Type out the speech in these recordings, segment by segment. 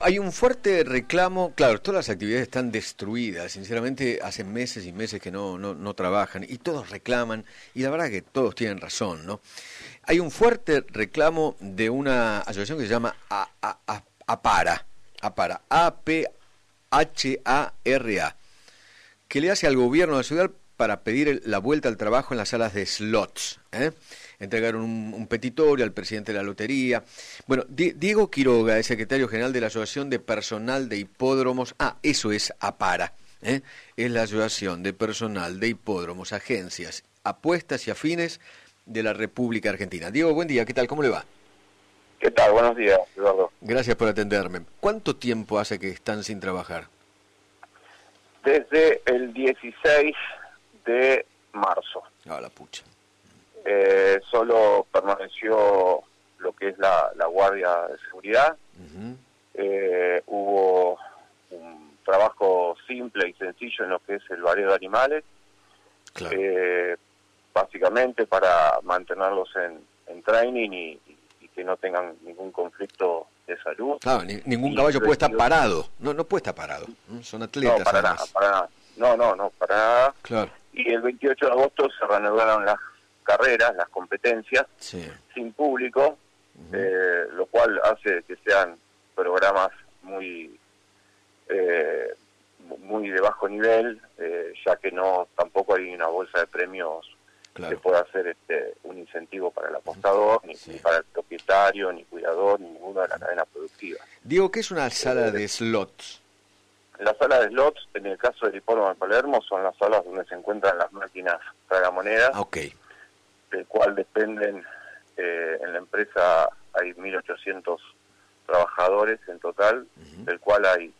hay un fuerte reclamo, claro, todas las actividades están destruidas, sinceramente hace meses y meses que no trabajan y todos reclaman, y la verdad que todos tienen razón, ¿no? Hay un fuerte reclamo de una asociación que se llama APARA, APHARA, que le hace al gobierno de la ciudad para pedir la vuelta al trabajo en las salas de slots, Entregaron un petitorio al presidente de la lotería. Bueno, Diego Quiroga es secretario general de la Asociación de Personal de Hipódromos. Eso es APARA, es la Asociación de Personal de Hipódromos, Agencias, Apuestas y Afines de la República Argentina. Diego, buen día, ¿qué tal? ¿Cómo le va? ¿Qué tal? Buenos días, Eduardo. Gracias por atenderme. ¿Cuánto tiempo hace que están sin trabajar? Desde el 16 de marzo. La pucha. Solo permaneció lo que es la guardia de seguridad. Hubo un trabajo simple y sencillo en lo que es el bareo de animales. Claro. Básicamente para mantenerlos en training y que no tengan ningún conflicto de salud. Claro, ningún caballo puede estar parado. No puede estar parado. Son atletas. No, para nada. No, para nada. Claro. Y el 28 de agosto se reanudaron las carreras, las competencias, sí, sin público, lo cual hace que sean programas muy de bajo nivel, ya que tampoco hay una bolsa de premios claro, que pueda ser un incentivo para el apostador, ni para el propietario, ni cuidador, ni ninguna de la cadena productiva. Digo, ¿qué es una sala de slots? Las salas de slots, en el caso del hipódromo de Palermo, son las salas donde se encuentran las máquinas tragamonedas, del cual dependen, en la empresa hay 1.800 trabajadores en total, del cual hay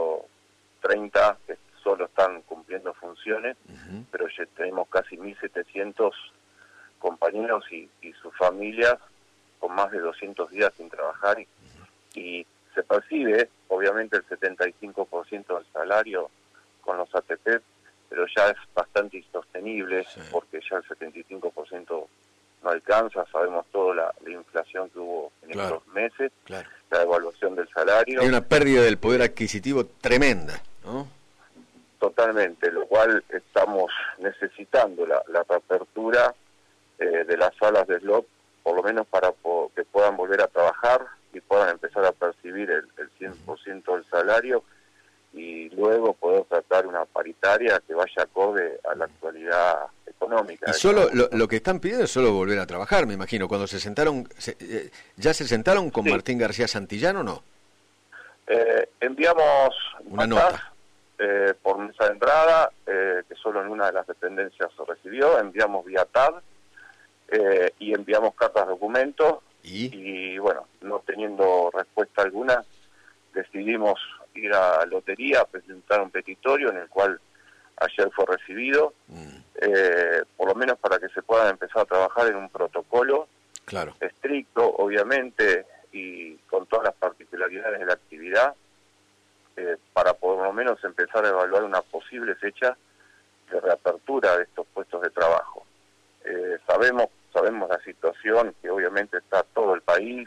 130 que solo están cumpliendo funciones, pero ya tenemos casi 1.700 compañeros y sus familias con más de 200 días sin trabajar y se percibe, obviamente, el 75% del salario con los ATP, pero ya es bastante insostenible, porque ya el 75% no alcanza. Sabemos toda la inflación que hubo en estos meses, la devaluación del salario. Hay una pérdida del poder adquisitivo tremenda, ¿no? Totalmente, lo cual estamos necesitando la reapertura de las salas de slot, por lo menos para que puedan volver a trabajar y puedan empezar a percibir el 100% del salario y luego poder tratar una paritaria que vaya acorde a la actualidad económica. Y solo lo que están pidiendo es solo volver a trabajar, me imagino. Cuando se sentaron, ¿ya se sentaron con Martín García Santillán o no? Enviamos una nota por mesa de entrada, que solo en una de las dependencias se recibió. Enviamos vía TAB y enviamos cartas de documentos y bueno, no teniendo respuesta alguna, decidimos ir a lotería a presentar un petitorio en el cual ayer fue recibido, por lo menos para que se puedan empezar a trabajar en un protocolo estricto, obviamente, y con todas las particularidades de la actividad, para por lo menos empezar a evaluar una posible fecha de reapertura de estos puestos de trabajo. Sabemos la situación, que obviamente está todo el país,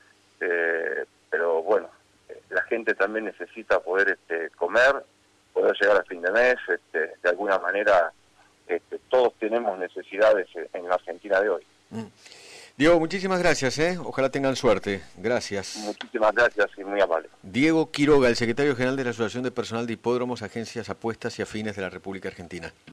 pero bueno, la gente también necesita poder comer, poder llegar a fin de mes, de alguna manera todos tenemos necesidades en la Argentina de hoy. Diego, muchísimas gracias, ojalá tengan suerte. Gracias. Muchísimas gracias y muy amable. Diego Quiroga, el secretario general de la Asociación de Personal de Hipódromos, Agencias, Apuestas y Afines de la República Argentina.